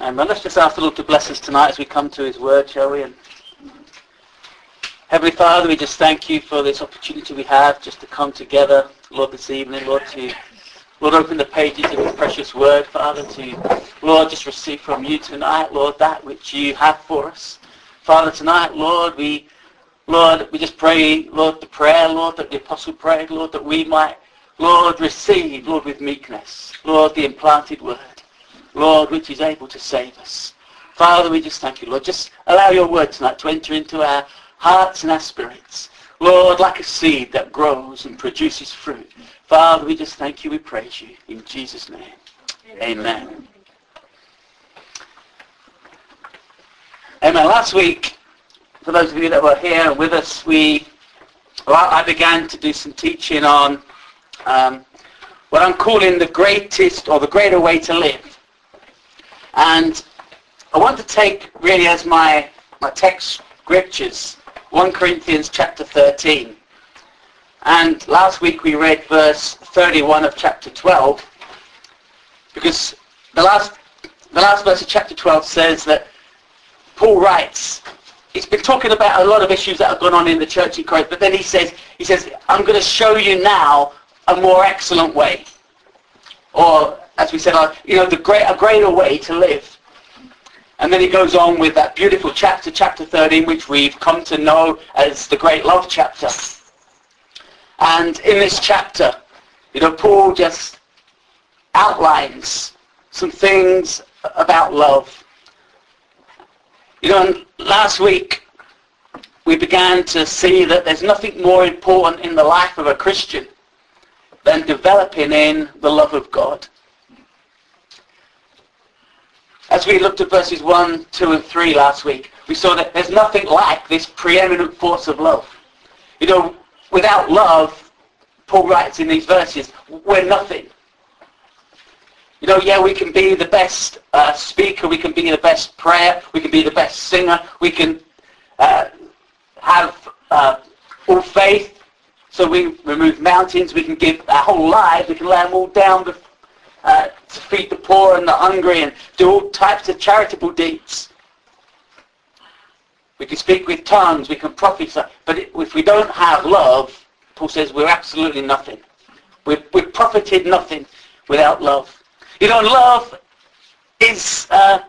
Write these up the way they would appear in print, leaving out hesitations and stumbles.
But let's just ask the Lord to bless us tonight as we come to his word, shall we? And Heavenly Father, we just thank you for this opportunity we have just to come together, Lord, this evening, Lord, to open the pages of your precious word, Father, to, Lord, just receive from you tonight, Lord, that which you have for us. Father, tonight, Lord, we just pray, Lord, the prayer, Lord, that the apostle prayed, Lord, that we might, Lord, receive, Lord, with meekness, Lord, the implanted word, Lord, which is able to save us. Father, we just thank you, Lord. Just allow your word tonight to enter into our hearts and our spirits. Lord, like a seed that grows and produces fruit. Father, we just thank you, we praise you. In Jesus' name, amen. Amen. Last week, for those of you that were here and with us, I began to do some teaching on what I'm calling the greatest or the greater way to live. And I want to take really as my text scriptures 1 Corinthians chapter 13. And last week we read verse 31 of chapter 12, because the last verse of chapter 12 says that Paul writes, he's been talking about a lot of issues that have gone on in the church in Corinth, but then he says, I'm going to show you now a more excellent way. Or, as we said, a greater way to live. And then he goes on with that beautiful chapter 13, which we've come to know as the great love chapter. And in this chapter, Paul just outlines some things about love. And last week, we began to see that there's nothing more important in the life of a Christian than developing in the love of God. As we looked at verses 1, 2 and 3 last week, we saw that there's nothing like this preeminent force of love. Without love, Paul writes in these verses, we're nothing. We can be the best speaker, we can be the best prayer, we can be the best singer, we can have all faith, so we remove mountains, we can give our whole lives, we can lay them all down to feed the poor and the hungry and do all types of charitable deeds. We can speak with tongues, we can prophesy, but if we don't have love, Paul says we're absolutely nothing. We've profited nothing without love. Love is the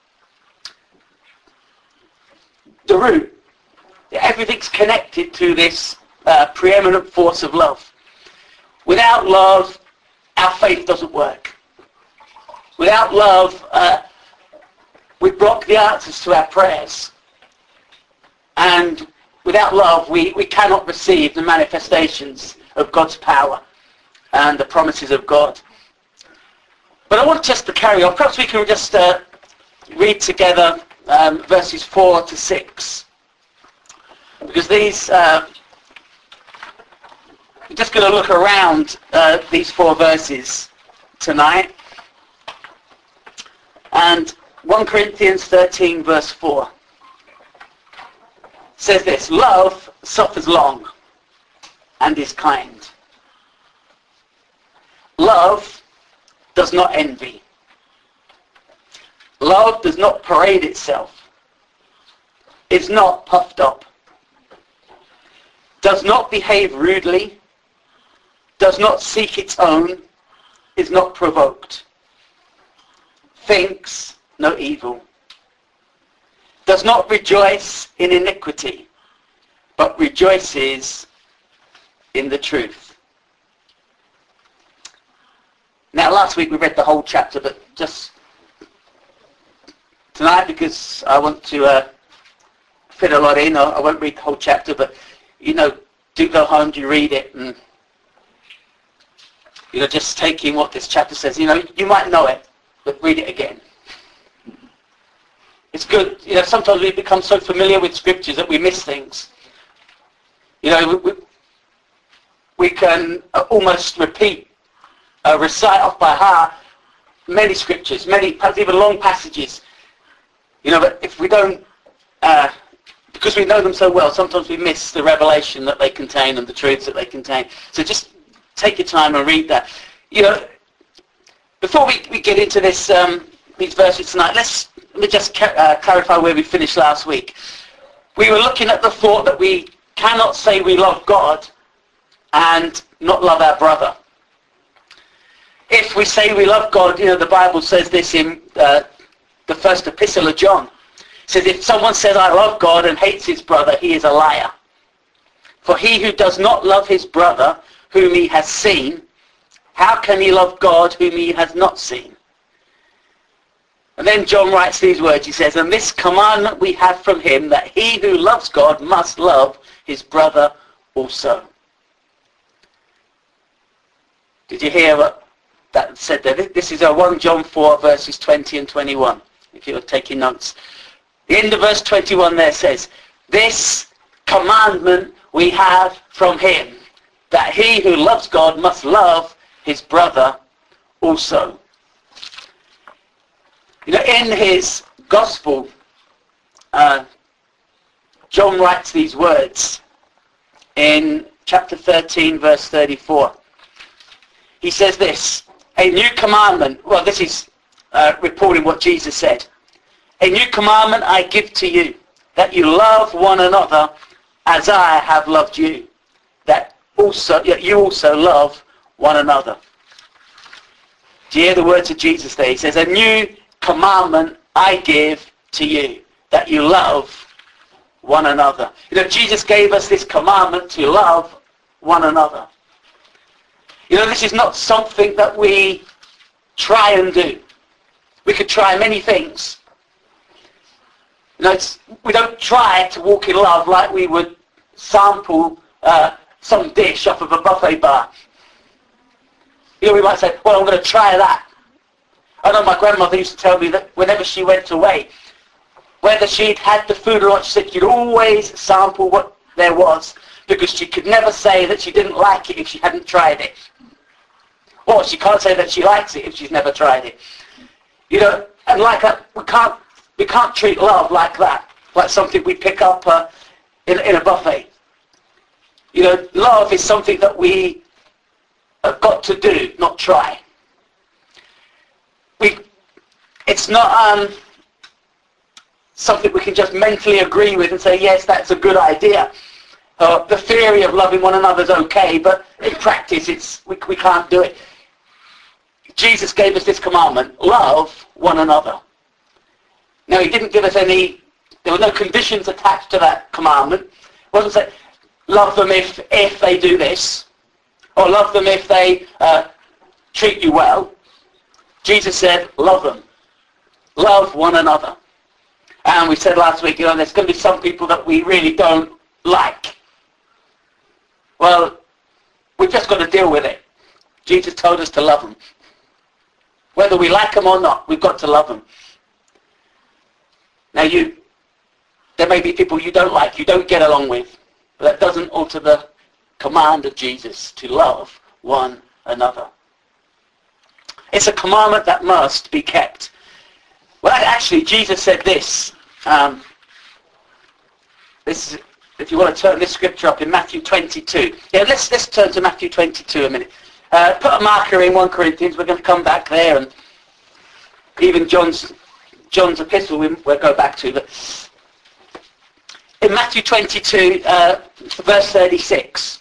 root. Everything's connected to this preeminent force of love. Without love, our faith doesn't work. Without love, we block the answers to our prayers. And without love, we cannot receive the manifestations of God's power and the promises of God. But I want just to carry on. Perhaps we can just read together verses 4 to 6. Because these, we're just going to look around these 4 verses tonight. And 1 Corinthians 13 verse 4 says this: love suffers long and is kind. Love does not envy. Love does not parade itself, is not puffed up, does not behave rudely, does not seek its own, is not provoked, thinks no evil, does not rejoice in iniquity, but rejoices in the truth. Now, last week we read the whole chapter, but just tonight, because I want to fit a lot in, I won't read the whole chapter, but, do go home, do read it, and, just take in what this chapter says. You might know it, but read it again. It's good. Sometimes we become so familiar with scriptures that we miss things. We can almost recite off by heart many scriptures, perhaps even long passages. But if we don't, because we know them so well, sometimes we miss the revelation that they contain and the truths that they contain. So just take your time and read that. Before we get into this these verses tonight, let me just clarify where we finished last week. We were looking at the thought that we cannot say we love God and not love our brother. If we say we love God, the Bible says this in the first epistle of John. It says, if someone says, I love God and hates his brother, he is a liar. For he who does not love his brother, whom he has seen, how can he love God whom he has not seen? And then John writes these words. He says, and this commandment we have from him, that he who loves God must love his brother also. Did you hear what that said there? This is 1 John 4 verses 20 and 21, if you're taking notes. The end of verse 21 there says, this commandment we have from him, that he who loves God must love his brother also. In his gospel, John writes these words in chapter 13 verse 34. He says this, a new commandment, well, this is reporting what Jesus said. A new commandment I give to you, that you love one another as I have loved you, that you also love one another. Do you hear the words of Jesus there? He says, a new commandment I give to you, that you love one another. Jesus gave us this commandment to love one another. This is not something that we try and do. We could try many things. We don't try to walk in love like we would sample some dish off of a buffet bar. We might say, well, I'm going to try that. I know my grandmother used to tell me that whenever she went away, whether she'd had the food or not, she said she'd always sample what there was, because she could never say that she didn't like it if she hadn't tried it. Or she can't say that she likes it if she's never tried it. And like that, we can't treat love like that, like something we pick up in a buffet. Love is something that we have got to do, not try. It's not something we can just mentally agree with and say, yes, that's a good idea. The theory of loving one another is okay, but in practice we can't do it. Jesus gave us this commandment, love one another. Now, he didn't give us there were no conditions attached to that commandment. It wasn't say, love them if they do this, or love them if they treat you well. Jesus said, love them. Love one another. And we said last week, there's going to be some people that we really don't like. Well, we've just got to deal with it. Jesus told us to love them. Whether we like them or not, we've got to love them. Now there may be people you don't like, you don't get along with, but that doesn't alter the command of Jesus to love one another. It's a commandment that must be kept. Well, actually, Jesus said this. If you want to turn this scripture up in Matthew 22. Yeah, let's turn to Matthew 22 a minute. Put a marker in 1 Corinthians. We're going to come back there, and even John's epistle we'll go back to. But in Matthew 22, verse 36.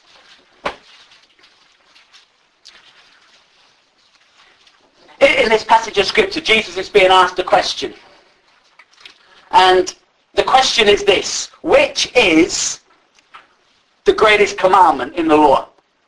In this passage of scripture, Jesus is being asked a question. And the question is this: which is the greatest commandment in the law?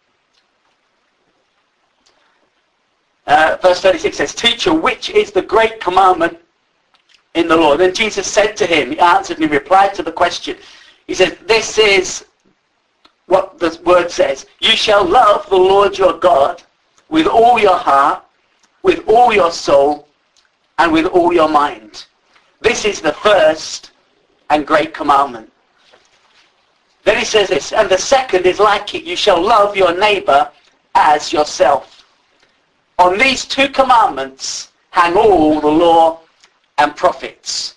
Verse 36 says, Teacher, which is the great commandment in the law? And then Jesus said to him, he answered and he replied to the question. He said, this is what the word says. You shall love the Lord your God with all your heart, with all your soul, and with all your mind. This is the first and great commandment. Then he says this, and the second is like it. You shall love your neighbor as yourself. On these two commandments hang all the law and prophets.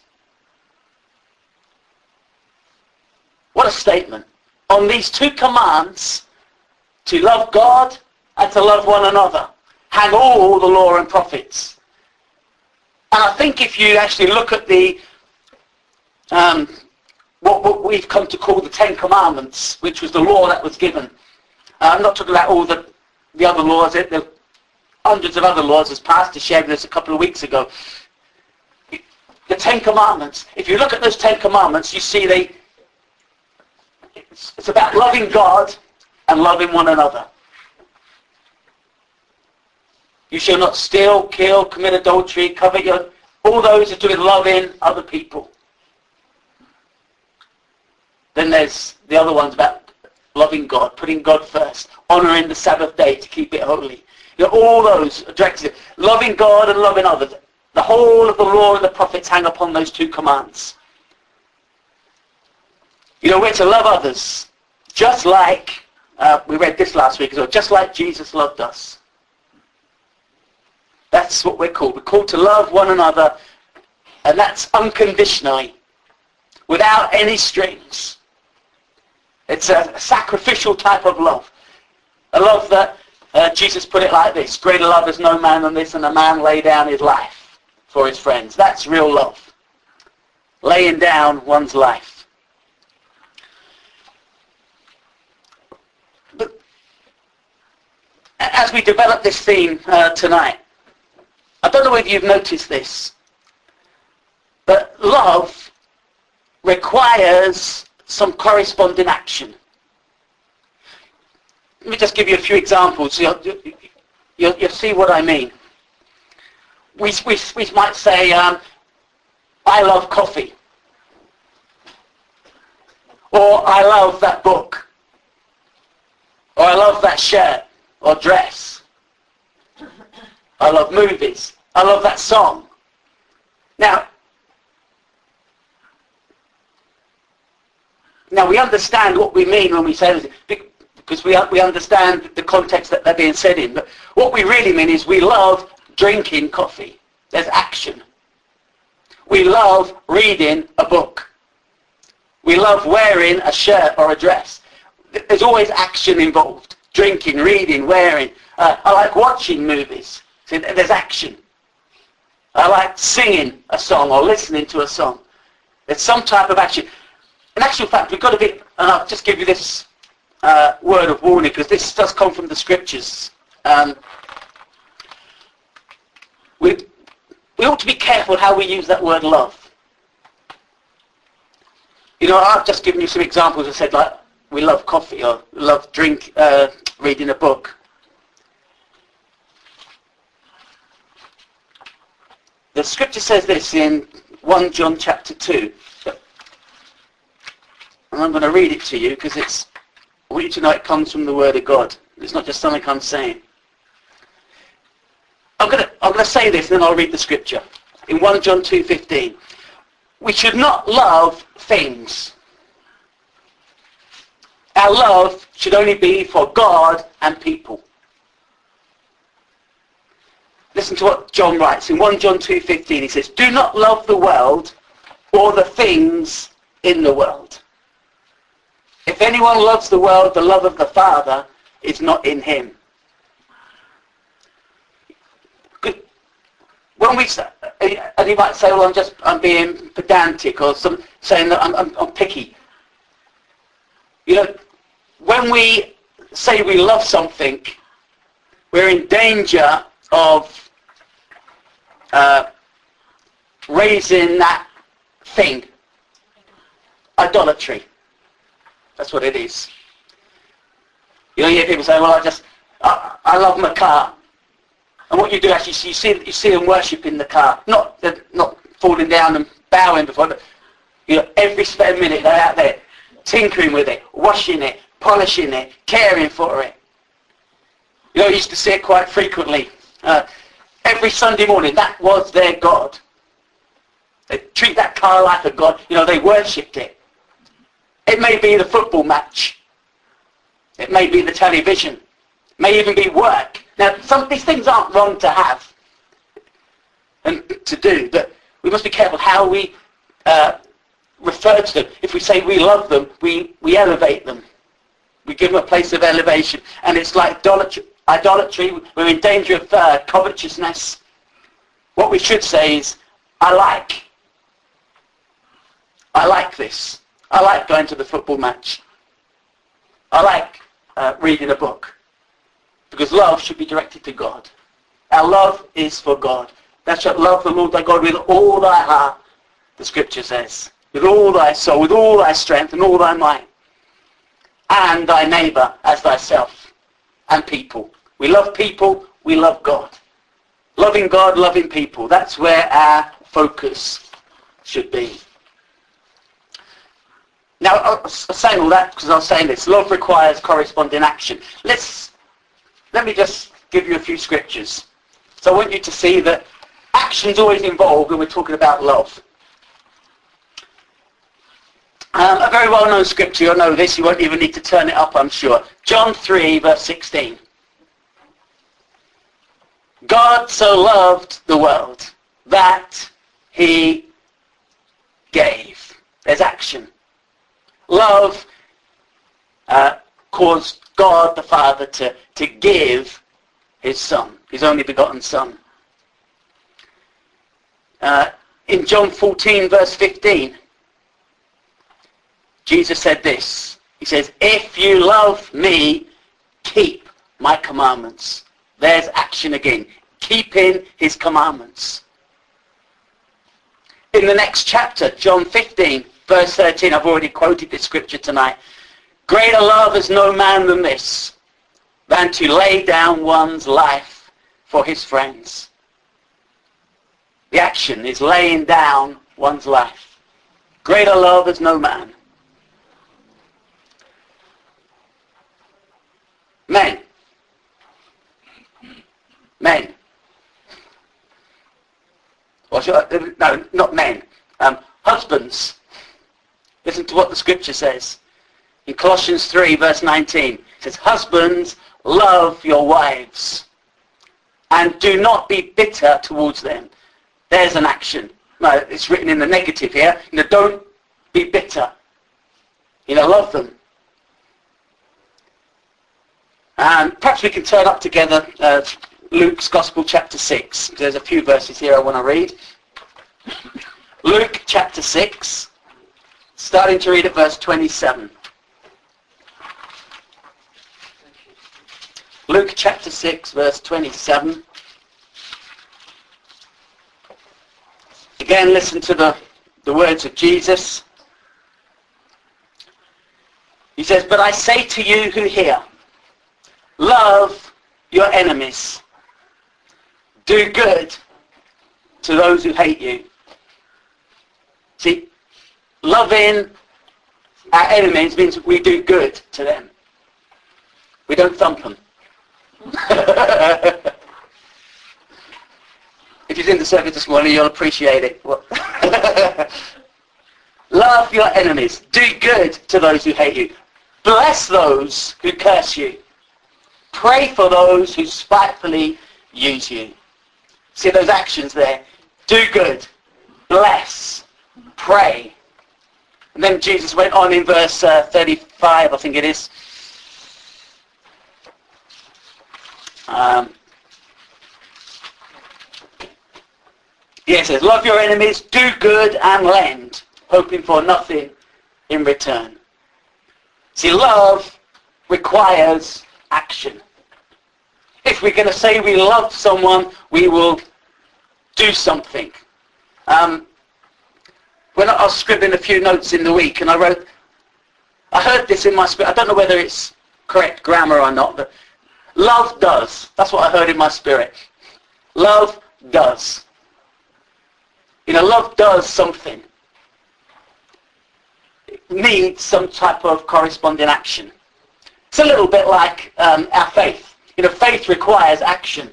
What a statement. On these two commands, to love God and to love one another, hang all the law and prophets. And I think if you actually look at the what we've come to call the Ten Commandments, which was the law that was given. I'm not talking about all the other laws, the hundreds of other laws as Pastor shared with us a couple of weeks ago. The Ten Commandments, if you look at those Ten Commandments, you see it's about loving God and loving one another. You shall not steal, kill, commit adultery, covet all those are doing loving other people. Then there's the other ones about loving God, putting God first, honouring the Sabbath day to keep it holy. All those are directed, loving God and loving others. The whole of the law and the prophets hang upon those two commands. We're to love others, just like, we read this last week as well, just like Jesus loved us. That's what we're called. We're called to love one another, and that's unconditionally, without any strings. It's a sacrificial type of love. A love that Jesus put it like this: greater love is no man than this, and a man lay down his life for his friends. That's real love. Laying down one's life. But as we develop this theme tonight, I don't know whether you've noticed this, but love requires some corresponding action. Let me just give you a few examples. You'll see what I mean. We might say, I love coffee. Or I love that book. Or I love that shirt or dress. I love movies. I love that song. Now we understand what we mean when we say this, because we understand the context that they're being said in. But what we really mean is we love drinking coffee. There's action. We love reading a book. We love wearing a shirt or a dress. There's always action involved. Drinking, reading, wearing. I like watching movies. So there's action. I like singing a song or listening to a song. There's some type of action. In actual fact, we've got to be, and I'll just give you this word of warning, because this does come from the scriptures. We ought to be careful how we use that word love. I've just given you some examples. I said, like, we love coffee, or love reading a book. The scripture says this in 1 John chapter 2. And I'm going to read it to you because I want you to know it comes from the Word of God. It's not just something I'm saying. I'm going to say this and then I'll read the scripture. In 1 John 2:15. We should not love things. Our love should only be for God and people. Listen to what John writes. In 1 John 2:15 he says, do not love the world or the things in the world. If anyone loves the world, the love of the Father is not in him. When we say, and you might say, well, I'm being pedantic, or saying that I'm picky. When we say we love something, we're in danger of raising that thing. Idolatry. That's what it is. You hear people say, well, I love my car. And what you do actually, you see them worshipping the car. Not falling down and bowing before, but every spare minute they're out there tinkering with it, washing it, polishing it, caring for it. I used to see it quite frequently. Every Sunday morning, that was their God. They treat that car like a God. They worshipped it. It may be the football match. It may be the television. It may even be work. Now, some of these things aren't wrong to have and to do, but we must be careful how we refer to them. If we say we love them, we elevate them. We give them a place of elevation. And it's like idolatry. We're in danger of covetousness. What we should say is, I like this. I like going to the football match. I like reading a book. Because love should be directed to God. Our love is for God. Thou shalt love the Lord thy God with all thy heart, the scripture says. With all thy soul, with all thy strength, and all thy might. And thy neighbour as thyself. And people. We love people, we love God. Loving God, loving people. That's where our focus should be. Now, I was saying all that because I was saying this. Love requires corresponding action. Let me just give you a few scriptures. So I want you to see that action's always involved when we're talking about love. A very well-known scripture, you'll know this, you won't even need to turn it up, I'm sure. John 3, verse 16. God so loved the world that he gave. There's action. Love caused God the Father to give his Son, his only begotten Son. In John 14, verse 15, Jesus said this. He says, if you love me, keep my commandments. There's action again. Keeping his commandments. In the next chapter, John 15, verse 13, I've already quoted this scripture tonight. Greater love has no man than this, than to lay down one's life for his friends. The action is laying down one's life. Greater love has no man. Men. No, not men. Husbands. Listen to what the scripture says. In Colossians 3, verse 19, it says, husbands, love your wives, and do not be bitter towards them. There's an action. No, it's written in the negative here. Don't be bitter. Love them. And perhaps we can turn up together Luke's Gospel, chapter 6. There's a few verses here I want to read. Luke, chapter 6, starting to read at verse 27. Luke, chapter 6, verse 27. Again, listen to the words of Jesus. He says, but I say to you who hear, love your enemies. Do good to those who hate you. See, loving our enemies means we do good to them. We don't thump them. If you're in the service this morning, you'll appreciate it. Love your enemies. Do good to those who hate you. Bless those who curse you. Pray for those who spitefully use you. See those actions there? Do good. Bless. Pray. And then Jesus went on in verse 35, I think it is. It says, love your enemies, do good and lend, hoping for nothing in return. See, love requires action. If we're going to say we love someone, we will do something. When I was scribbling a few notes in the week, and I heard this in my spirit. I don't know whether it's correct grammar or not, but love does. That's what I heard in my spirit. Love does. Love does something. It needs some type of corresponding action. It's a little bit like our faith. Faith requires action.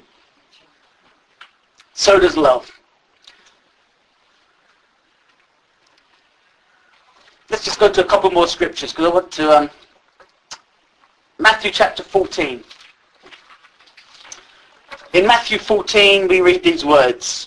So does love. Let's just go to a couple more scriptures because I want to... Matthew chapter 14. In Matthew 14 we read these words.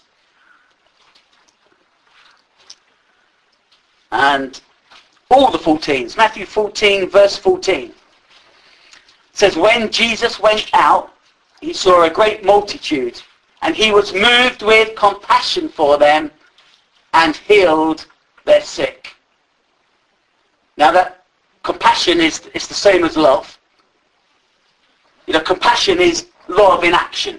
And all the 14s. Matthew 14 verse 14. Says, when Jesus went out, he saw a great multitude, and he was moved with compassion for them, and healed their sick. Now that compassion is the same as love. Compassion is love in action.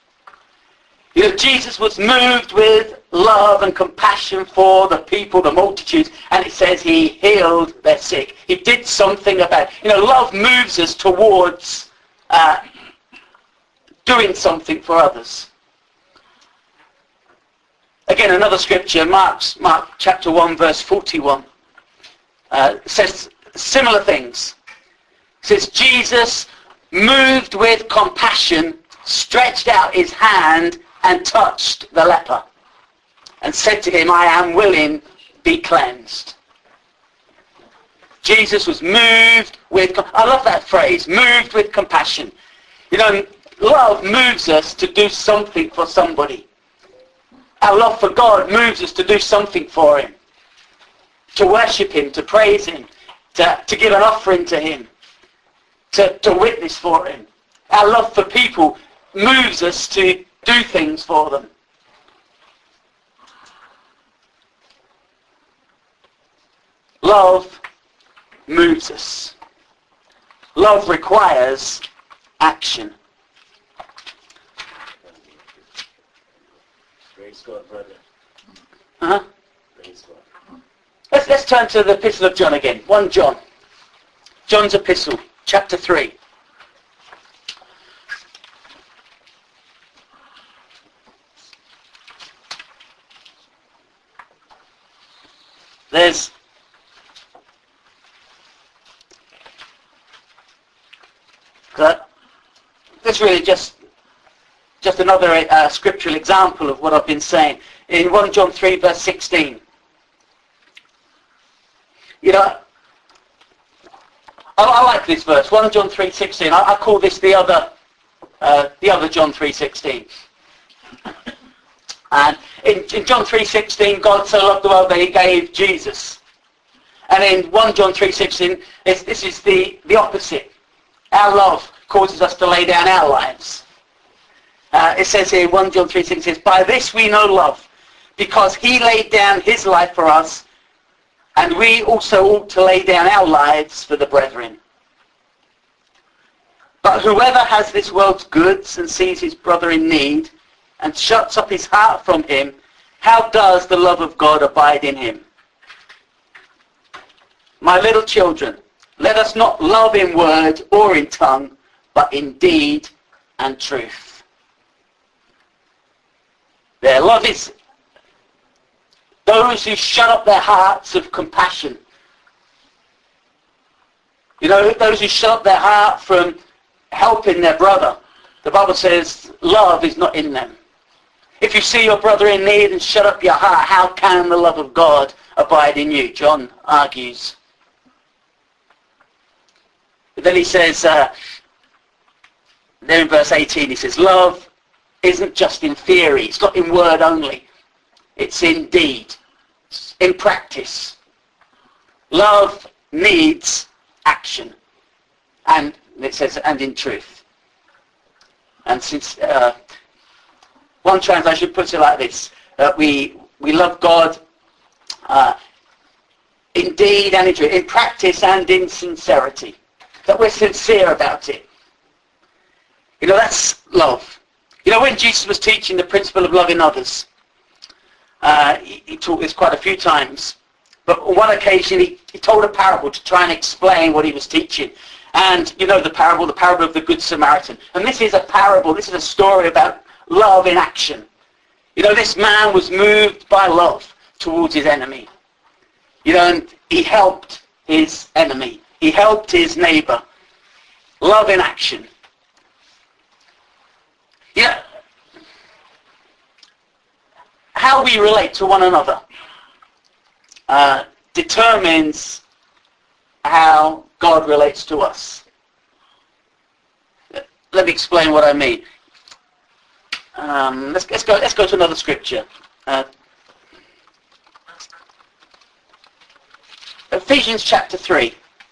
Jesus was moved with love and compassion for the people, the multitudes, and it says he healed their sick. He did something about it. Love moves us towards doing something for others. Again, another scripture, Mark chapter 1, verse 41, says similar things. It says, Jesus, moved with compassion, stretched out his hand and touched the leper and said to him, I am willing, be cleansed. Jesus was moved with, I love that phrase, moved with compassion. Love moves us to do something for somebody. Our love for God moves us to do something for him. To worship him, to praise him, to give an offering to him, to witness for him. Our love for people moves us to do things for them. Love moves us. Love requires action. Praise God, brother. Uh-huh. Praise God. Let's turn to the Epistle of John again. 1 John. John's Epistle, chapter 3. There's really just another scriptural example of what I've been saying. In 1 John 3 verse 16. I like this verse, 1 John 3:16. I call this the other John 3:16. And in John 3:16, God so loved the world that he gave Jesus. And in 1 John 3:16, this is the opposite. Our love causes us to lay down our lives. It says here, 1 John 3:16 says, by this we know love, because he laid down his life for us, and we also ought to lay down our lives for the brethren. But whoever has this world's goods and sees his brother in need, and shuts up his heart from him, how does the love of God abide in him? My little children, let us not love in word or in tongue, but in deed and truth. Their love is those who shut up their hearts of compassion. Those who shut up their heart from helping their brother. The Bible says love is not in them. If you see your brother in need and shut up your heart, how can the love of God abide in you? John argues. But then he says, there in verse 18, he says, love isn't just in theory. It's not in word only. It's in deed. It's in practice. Love needs action. And it says, and in truth. And since one translation puts it like this, that we love God in deed and in truth, in practice and in sincerity. That we're sincere about it. That's love. When Jesus was teaching the principle of loving others, he taught this quite a few times. But on one occasion, he told a parable to try and explain what he was teaching. And the parable of the Good Samaritan. And this is a parable, this is a story about love in action. This man was moved by love towards his enemy. And he helped his enemy. He helped his neighbour. Love in action. How we relate to one another determines how God relates to us. Let me explain what I mean. Let's go to another scripture. Ephesians chapter 3.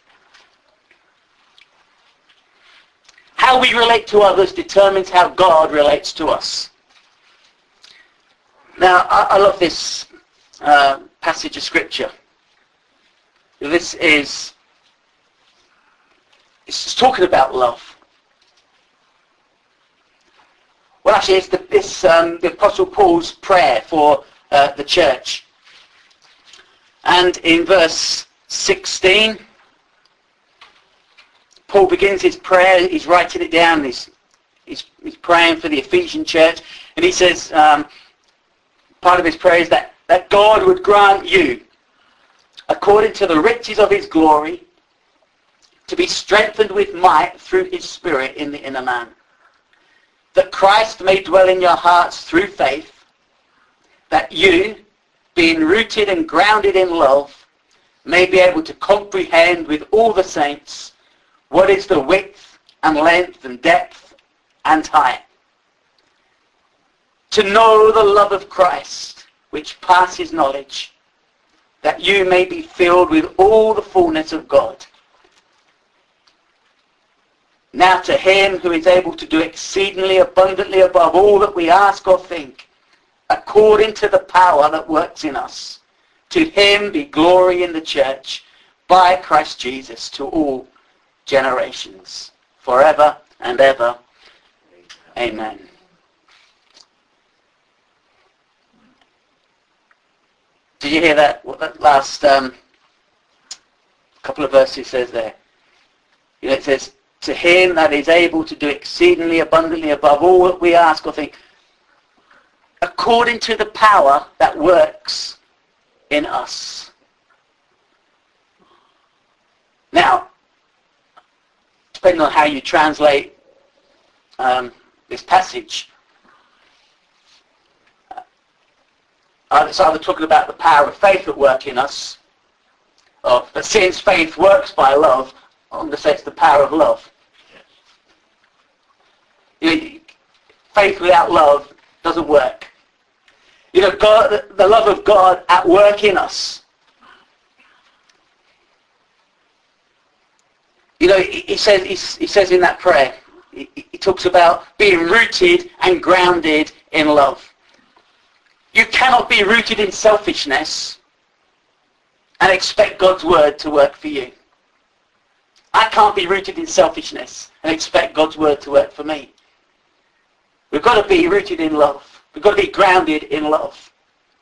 How we relate to others determines how God relates to us. Now, I love this passage of scripture. This is, it's talking about love. Well, actually, it's the Apostle Paul's prayer for the church. And in verse 16, Paul begins his prayer. He's writing it down. He's praying for the Ephesian church. And he says, part of his prayer is that God would grant you, according to the riches of his glory, to be strengthened with might through his Spirit in the inner man. That Christ may dwell in your hearts through faith, that you, being rooted and grounded in love, may be able to comprehend with all the saints what is the width and length and depth and height. To know the love of Christ, which passes knowledge, that you may be filled with all the fullness of God. Now to him who is able to do exceedingly abundantly above all that we ask or think, according to the power that works in us, to him be glory in the church by Christ Jesus to all generations, forever and ever. Amen. Did you hear that? What that last couple of verses says there? You know, it says, to him that is able to do exceedingly abundantly above all that we ask or think, according to the power that works in us. Now, depending on how you translate this passage, it's either talking about the power of faith at work in us, but since faith works by love, I'm going to say it's the power of love. You know, faith without love doesn't work. You know, God, the love of God at work in us. You know, he says in that prayer, he talks about being rooted and grounded in love. You cannot be rooted in selfishness and expect God's word to work for you. I can't be rooted in selfishness and expect God's word to work for me. We've got to be rooted in love. We've got to be grounded in love.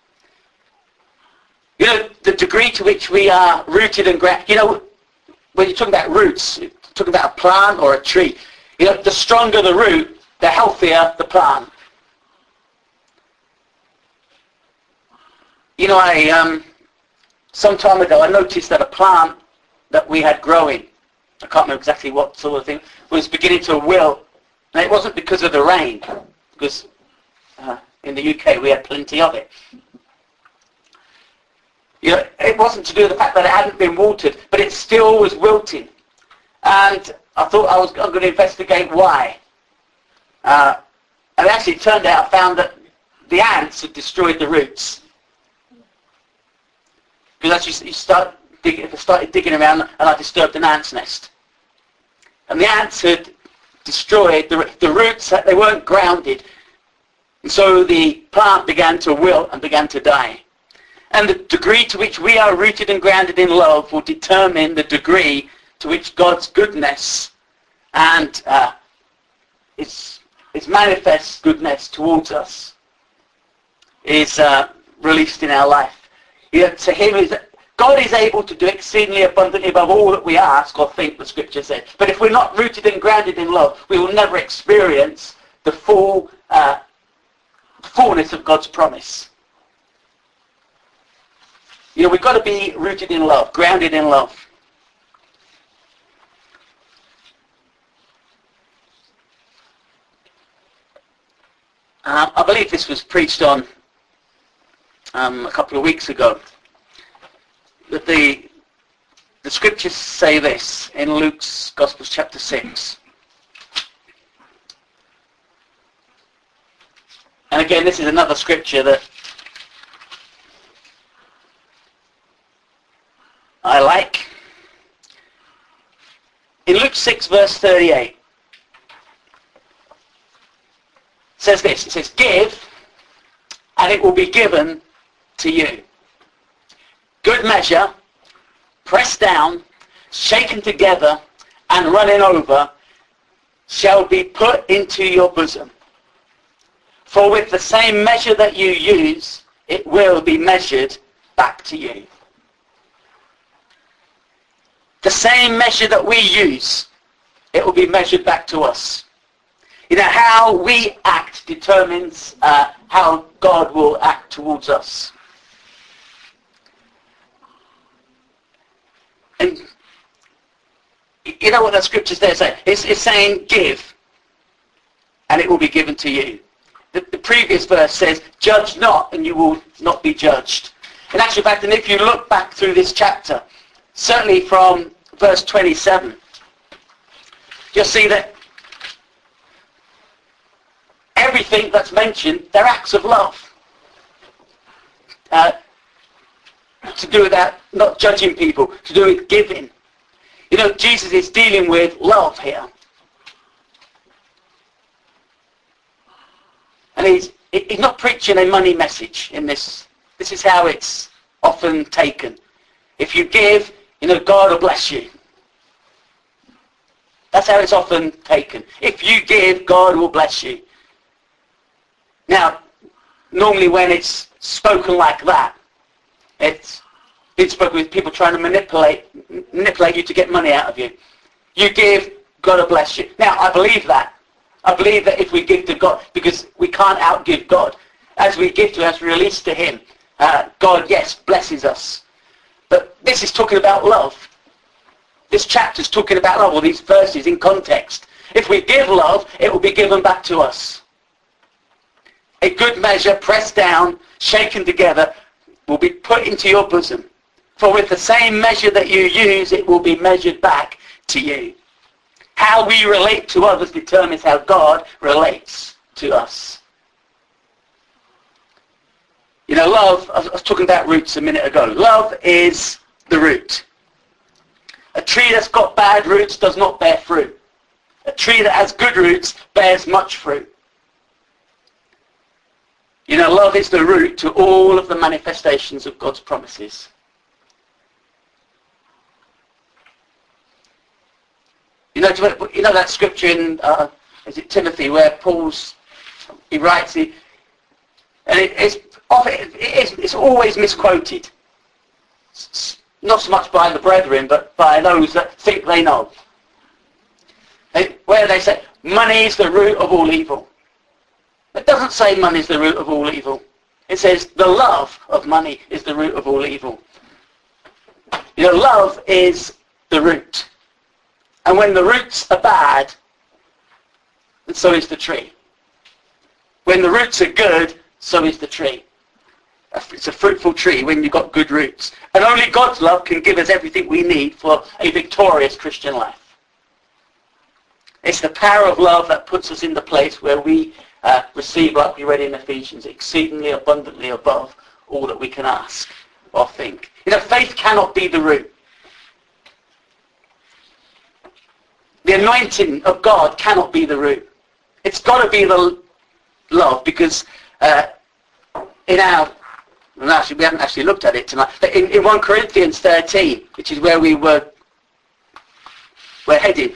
You know, the degree to which we are rooted and grounded, you know, when you're talking about roots, you're talking about a plant or a tree. You know, the stronger the root, the healthier the plant. You know, some time ago I noticed that a plant that we had growing, I can't remember exactly what sort of thing, was beginning to wilt. And it wasn't because of the rain, because in the UK we had plenty of it. You know, it wasn't to do with the fact that it hadn't been watered, but it still was wilting. And I thought I'm going to investigate why. And actually it turned out I found that the ants had destroyed the roots. Because as you started digging around, and I disturbed an ant's nest. And the ants had destroyed the roots. They weren't grounded. And so the plant began to wilt and began to die. And the degree to which we are rooted and grounded in love will determine the degree to which God's goodness and His manifest goodness towards us is released in our life. You know, to him, God is able to do exceedingly abundantly above all that we ask or think, the scripture says. But if we're not rooted and grounded in love, we will never experience the fullness of God's promise. You know, we've got to be rooted in love, grounded in love. I believe this was preached on a couple of weeks ago. That the scriptures say this in Luke's Gospel chapter 6. And again, this is another scripture that I like. In Luke 6 verse 38, it says this. It says, give, and it will be given to you. good measure, pressed down, shaken together, and running over, shall be put into your bosom. For with the same measure that you use, it will be measured back to you. The same measure that we use, it will be measured back to us. You know, how we act determines how God will act towards us. And you know what the scriptures there say? It's saying, give, and it will be given to you. The previous verse says, judge not, and you will not be judged. In actual fact, and if you look back through this chapter, certainly from verse 27, you'll see that everything that's mentioned, they're acts of love. To do with that, not judging people, to do with giving. You know, Jesus is dealing with love here. And he's not preaching a money message in this. This is how it's often taken. If you give, you know, God will bless you. That's how it's often taken. If you give, God will bless you. Now, normally when it's spoken like that, it's been spoken with people trying to manipulate you to get money out of you. You give, God will bless you. Now, I believe that. I believe that if we give to God, because we can't outgive God. As we give to, as we release to Him, God, yes, blesses us. But this is talking about love. This chapter is talking about love, or these verses in context. If we give love, it will be given back to us. A good measure, pressed down, shaken together, will be put into your bosom. For with the same measure that you use, it will be measured back to you. How we relate to others determines how God relates to us. You know, love, I was talking about roots a minute ago. Love is the root. A tree that's got bad roots does not bear fruit. A tree that has good roots bears much fruit. You know, love is the root to all of the manifestations of God's promises. You know that scripture in is it Timothy where he writes it, and it's always misquoted. Not so much by the brethren, but by those that think they know. Where they say, money is the root of all evil. It doesn't say money is the root of all evil. It says the love of money is the root of all evil. You know, love is the root. And when the roots are bad, then so is the tree. When the roots are good, so is the tree. It's a fruitful tree when you've got good roots. And only God's love can give us everything we need for a victorious Christian life. It's the power of love that puts us in the place where we receive, like we read in Ephesians, exceedingly abundantly above all that we can ask or think. You know, faith cannot be the root. The anointing of God cannot be the root. It's got to be the love, because we haven't actually looked at it tonight, but in 1 Corinthians 13, which is where we're heading,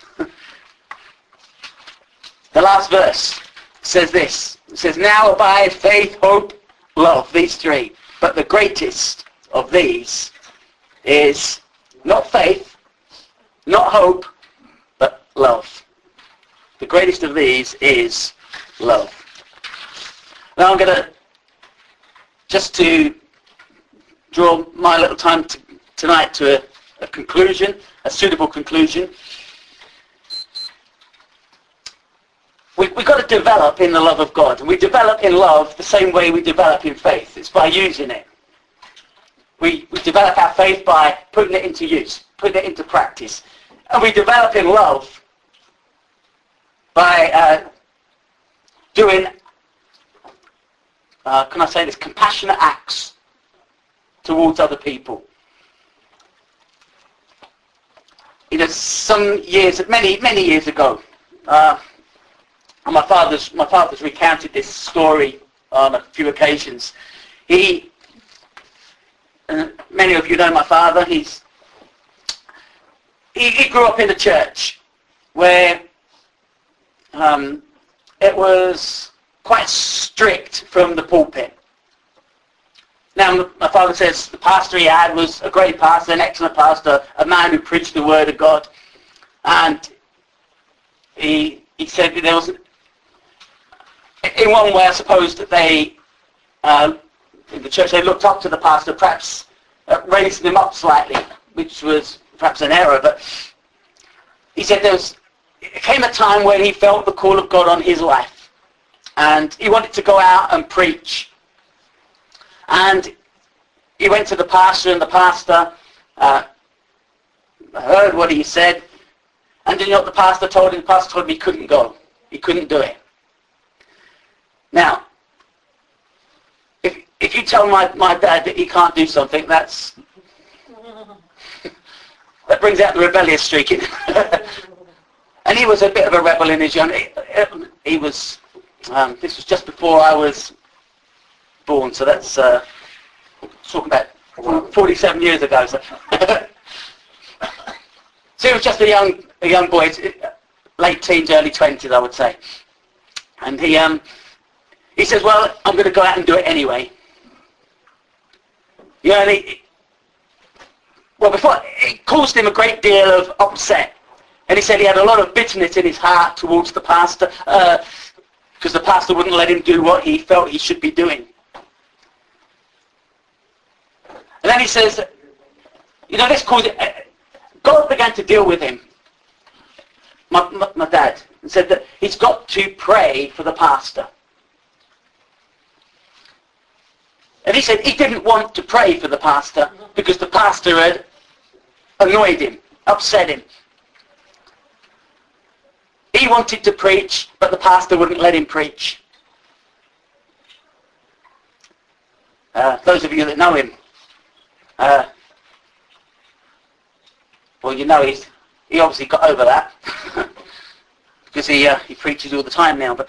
the last verse says this. It says, now abide faith, hope, love, these three. But the greatest of these is not faith, not hope, but love. The greatest of these is love. Now I'm going to, just to draw my little time tonight to a conclusion, a suitable conclusion. We've got to develop in the love of God. And we develop in love the same way we develop in faith. It's by using it. We develop our faith by putting it into use, putting it into practice. And we develop in love by doing, can I say this, compassionate acts towards other people. You know, some years, many years ago, and my father's recounted this story on a few occasions. Many many of you know my father. He grew up in a church where it was quite strict from the pulpit. Now, my father says the pastor he had was a great pastor, an excellent pastor, a man who preached the word of God. And he said that there was, in one way, I suppose, that they, in the church, they looked up to the pastor, perhaps raising him up slightly, which was perhaps an error. But he said there came a time when he felt the call of God on his life. And he wanted to go out and preach. And he went to the pastor, and the pastor heard what he said. And you know what the pastor told him? The pastor told him he couldn't go. He couldn't do it. Now, if you tell my dad that he can't do something, that brings out the rebellious streak in him. And he was a bit of a rebel in his young. He was. This was just before I was born, so that's talking about 47 years ago. So, so he was just a young boy, late teens, early 20s, I would say. And he says, "Well, I'm going to go out and do it anyway." You know, before it caused him a great deal of upset, and he said he had a lot of bitterness in his heart towards the pastor. Because the pastor wouldn't let him do what he felt he should be doing. And then he says, you know, this caused God began to deal with him, my dad, and said that he's got to pray for the pastor. And he said he didn't want to pray for the pastor because the pastor had annoyed him, upset him. He wanted to preach, but the pastor wouldn't let him preach. Those of you that know him, well, you know he obviously got over that because he preaches all the time now. But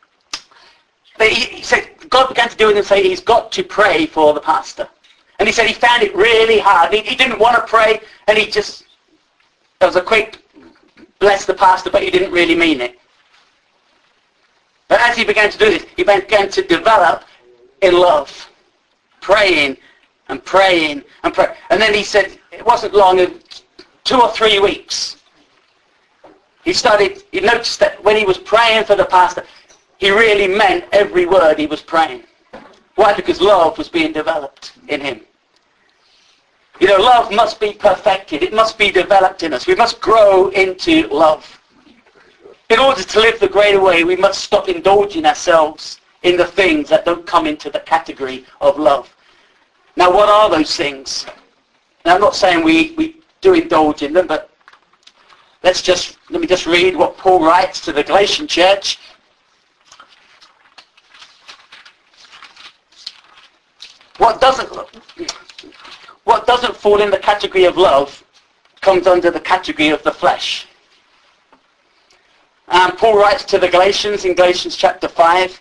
he said God began to do it and say he's got to pray for the pastor. And he said he found it really hard. He didn't want to pray, and there was a quick bless the pastor, but he didn't really mean it. But as he began to do this, he began to develop in love, praying and praying and praying. And then he said it wasn't long, 2 or 3 weeks, he noticed that when he was praying for the pastor, he really meant every word he was praying. Why? Because love was being developed in him. You know, love must be perfected. It must be developed in us. We must grow into love. In order to live the greater way, we must stop indulging ourselves in the things that don't come into the category of love. Now, what are those things? Now, I'm not saying we do indulge in them, but let me just read what Paul writes to the Galatian church. What doesn't fall in the category of love comes under the category of the flesh. And Paul writes to the Galatians in Galatians chapter 5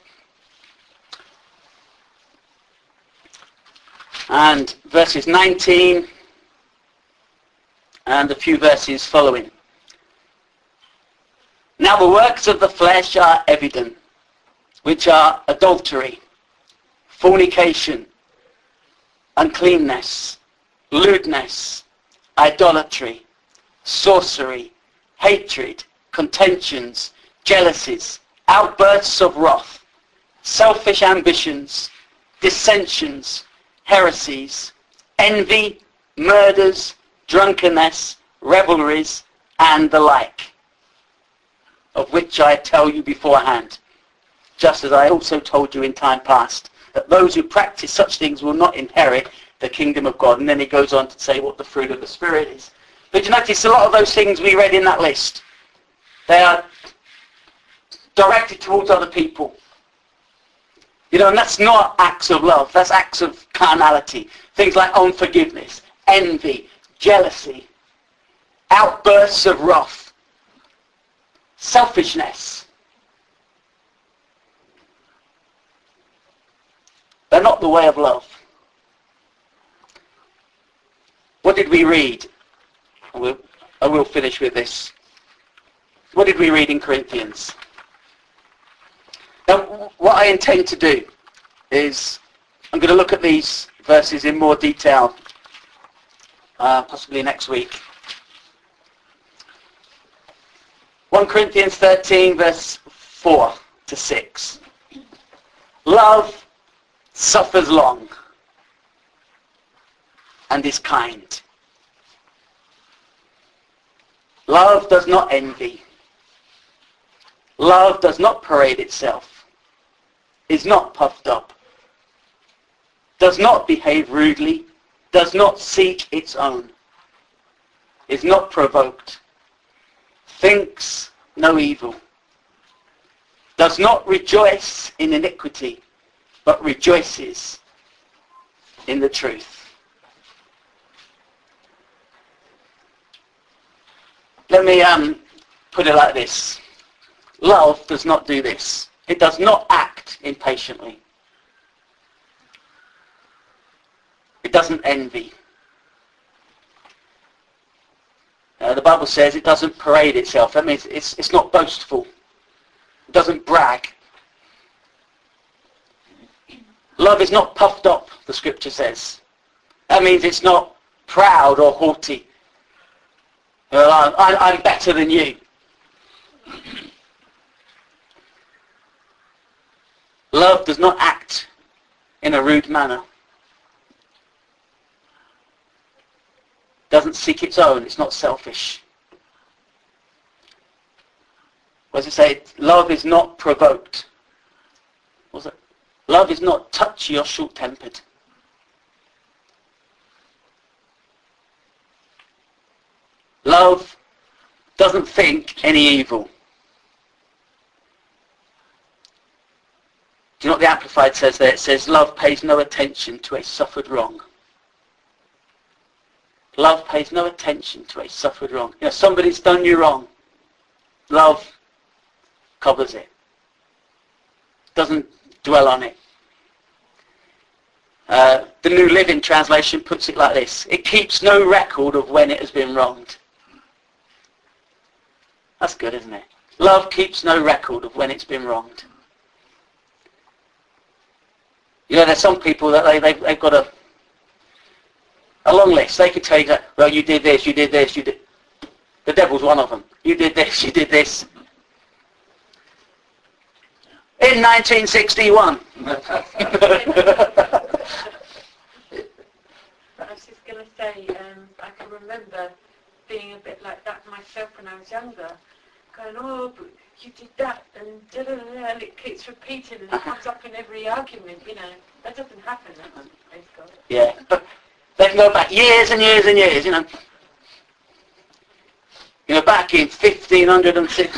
and verses 19 and a few verses following. Now the works of the flesh are evident, which are adultery, fornication, uncleanness, lewdness, idolatry, sorcery, hatred, contentions, jealousies, outbursts of wrath, selfish ambitions, dissensions, heresies, envy, murders, drunkenness, revelries, and the like, of which I tell you beforehand, just as I also told you in time past, that those who practice such things will not inherit the kingdom of God. And then he goes on to say what the fruit of the Spirit is. But you notice a lot of those things we read in that list, they are directed towards other people. You know, and that's not acts of love. That's acts of carnality. Things like unforgiveness, envy, jealousy, outbursts of wrath, selfishness. They're not the way of love. What did we read? I will finish with this. What did we read in Corinthians? Now, what I intend to do is I'm going to look at these verses in more detail, possibly next week. 1 Corinthians 13, verse 4 to 6. Love suffers long and is kind. Love does not envy. Love does not parade itself, is not puffed up, does not behave rudely, does not seek its own, is not provoked, thinks no evil, does not rejoice in iniquity, but rejoices in the truth. Let me put it like this. Love does not do this. It does not act impatiently. It doesn't envy. The Bible says it doesn't parade itself. That means it's not boastful. It doesn't brag. Love is not puffed up, the scripture says. That means it's not proud or haughty. I'm better than you. Love does not act in a rude manner. Doesn't seek its own. It's not selfish. What does it say? Love is not provoked. What was it? Love is not touchy or short-tempered. Love doesn't think any evil. Do you know what the Amplified says there? It says, love pays no attention to a suffered wrong. Love pays no attention to a suffered wrong. You know, somebody's done you wrong. Love covers it. Doesn't dwell on it. The New Living Translation puts it like this. It keeps no record of when it has been wronged. That's good, isn't it? Love keeps no record of when it's been wronged. You know, there's some people that they've got a long list. They can tell you that, well, you did this, you did this, you did... The devil's one of them. You did this, you did this. In 1961. I was just going to say, I can remember being a bit like that myself when I was younger. Going, oh, but you did that, and da-da-da-da, and it keeps repeating, and it comes up in every argument, you know. That doesn't happen, praise God. Yeah, but they can go back years and years and years, you know. You know, back in 1506.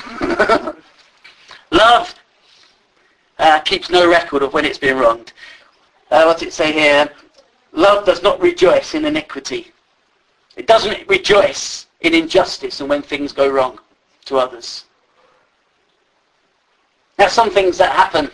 Love keeps no record of when it's been wronged. What's it say here? Love does not rejoice in iniquity. It doesn't rejoice in injustice and when things go wrong to others. Now, some things that happen,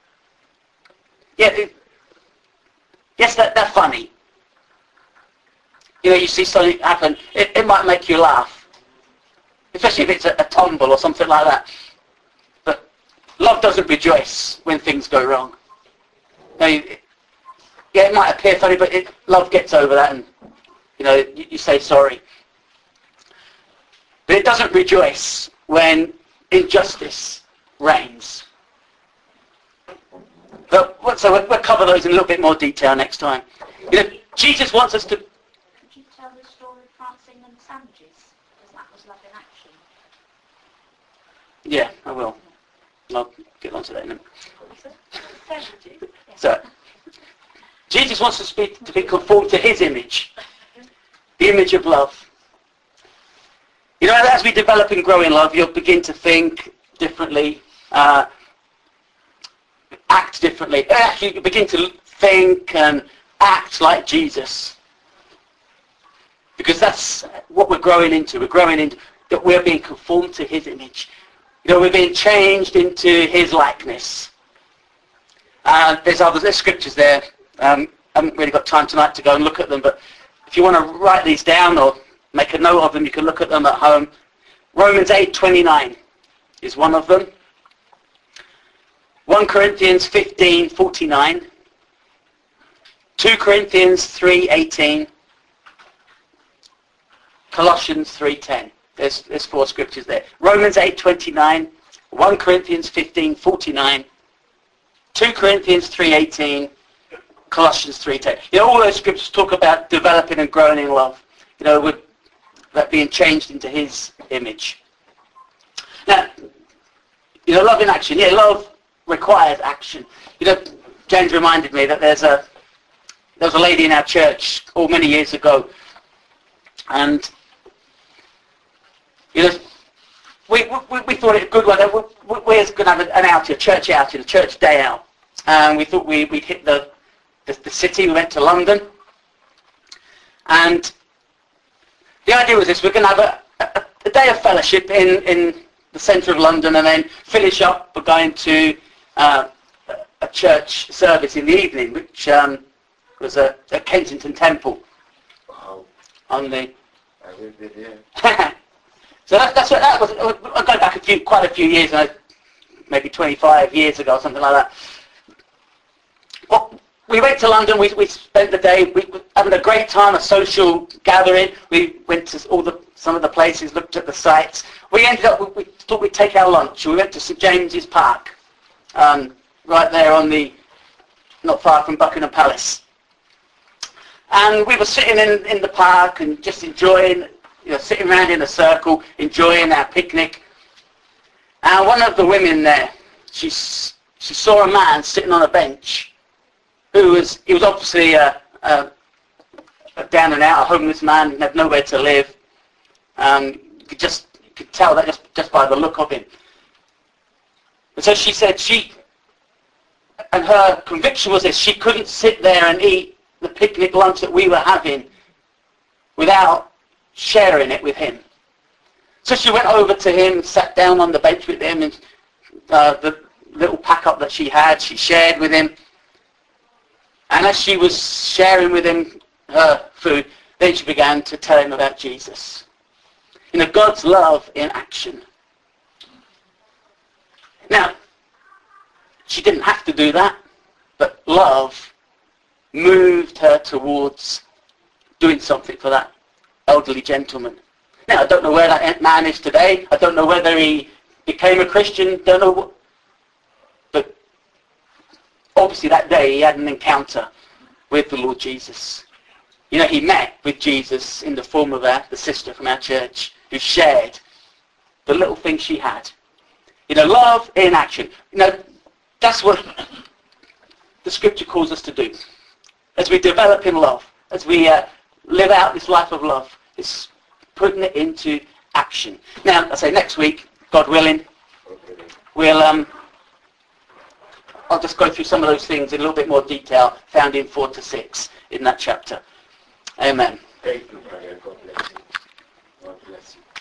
yes, they're funny. You know, you see something happen, it might make you laugh. Especially if it's a tumble or something like that. But love doesn't rejoice when things go wrong. Now, it might appear funny, but love gets over that and, you know, you say sorry. But it doesn't rejoice when injustice reigns. So we'll cover those in a little bit more detail next time. You know, Jesus wants us to... Could you tell the story of Francine and the sandwiches? Because that was love in action. Yeah, I will. I'll get on to that in a minute. Sandwiches? So, Jesus wants us to be conformed to his image. The image of love. You know, as we develop and grow in love, you'll begin to think differently, act differently. Actually, you begin to think and act like Jesus. Because that's what we're growing into. We're growing into that we're being conformed to his image. You know, we're being changed into his likeness. There's scriptures there. I haven't really got time tonight to go and look at them, but if you want to write these down or make a note of them, you can look at them at home. Romans 8:29 is one of them. 1 Corinthians 15:49. 2 Corinthians 3:18. Colossians 3:10. There's 4 scriptures there. Romans 8:29. 1 Corinthians 15:49. 2 Corinthians 3:18. Colossians 3:10. All those scriptures talk about developing and growing in love. With that being changed into His image. Now, love in action. Yeah, love requires action. James reminded me that there was a lady in our church many years ago, and we thought it a good one. We were going to have an outing, a church outing, a church day out, and we thought we'd hit the city. We went to London, and the idea was this: we're going to have a day of fellowship in the centre of London, and then finish up by going to a church service in the evening, which was a Kensington Temple. Wow. On the. I will be there. So that's what that was. I go back quite a few years, maybe 25 years ago, something like that. Well, we went to London. We spent the day having a great time, a social gathering. We went to some of the places, looked at the sites. We ended up. We thought we'd take our lunch. We went to St James's Park, right there not far from Buckingham Palace. And we were sitting in the park and just enjoying, sitting around in a circle, enjoying our picnic. And one of the women there, she saw a man sitting on a bench he was obviously a down and out, a homeless man, had nowhere to live. You could tell that just by the look of him. And so she said and her conviction was this: she couldn't sit there and eat the picnic lunch that we were having without sharing it with him. So she went over to him, sat down on the bench with him, and the little pack-up that she had, she shared with him. And as she was sharing with him her food, then she began to tell him about Jesus. God's love in action. Now, she didn't have to do that, but love moved her towards doing something for that elderly gentleman. Now, I don't know where that man is today. I don't know whether he became a Christian. Don't know what. But obviously that day he had an encounter with the Lord Jesus. He met with Jesus in the form of the sister from our church who shared the little thing she had. Love in action. That's what the scripture calls us to do. As we develop in love, as we live out this life of love, it's putting it into action. Now, I say next week, God willing, we'll I'll just go through some of those things in a little bit more detail, found in 4 to 6 in that chapter. Amen. Thank you, brother. God bless you. God bless you.